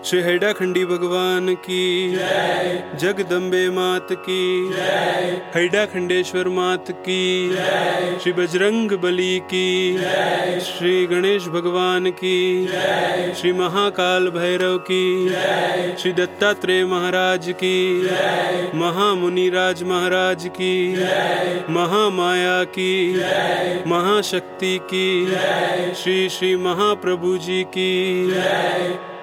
श्री हैडाखंडी भगवान की, जगदम्बे मात की, हैडाखंडेश्वर मात की, श्री बजरंग बली की, श्री गणेश भगवान की, श्री महाकाल भैरव की, श्री दत्तात्रेय महाराज की, महामुनिराज महाराज की, महामाया की, महाशक्ति की, श्री श्री महाप्रभु जी की।